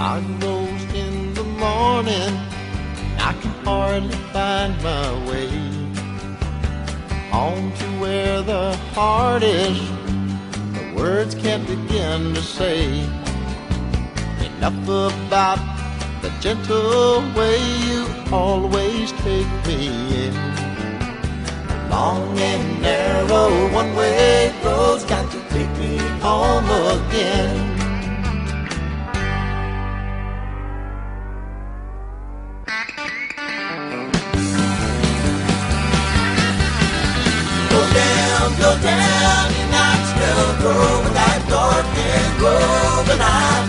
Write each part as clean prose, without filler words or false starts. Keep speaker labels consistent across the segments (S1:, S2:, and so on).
S1: I rose in the morning, I can hardly find my way home to where the heart is. The words can't begin to say enough about the gentle way you always take me in. A long and narrow one-way road's got to take me home again. Go down in Knoxville Grove with that dark and roving eye.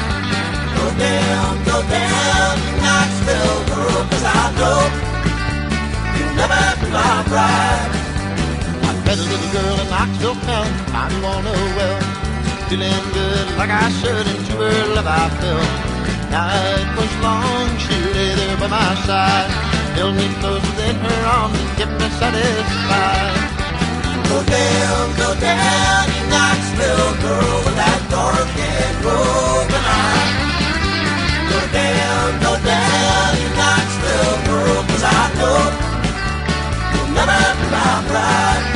S1: Go down in Knoxville Grove, 'cause I know you'll never be my bride. I met a little girl in Knoxville town, I wanna well, feeling good like I should, into her love I fell. Night was long, she lay there by my side, held me close within her arms and kept me satisfied. Go down in Knoxville, girl, with that dark and roving eye. Go down in Knoxville, girl, 'cause I know you'll never be my bride.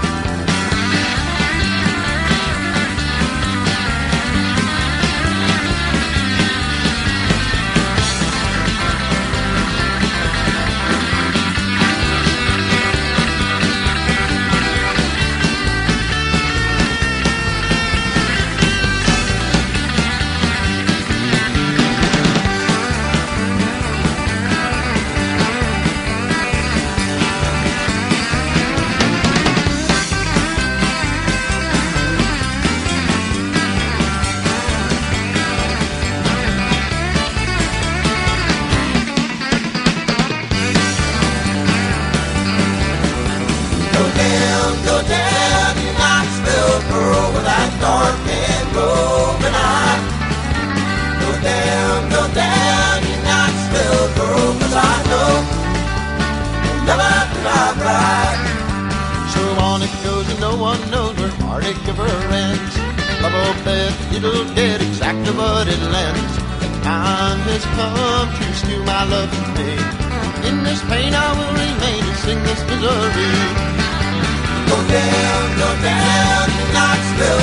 S1: Go down in Knoxville, girl, with that dark and roving eye. Go down in Knoxville, girl, 'cause I know you'll never be my bride. So on it goes and no one knows where heartache ever ends. Love will bet it'll get exactly what it lends. The time has come to steal my love from me. In this pain I will remain and sing this misery. Go down in Knoxville.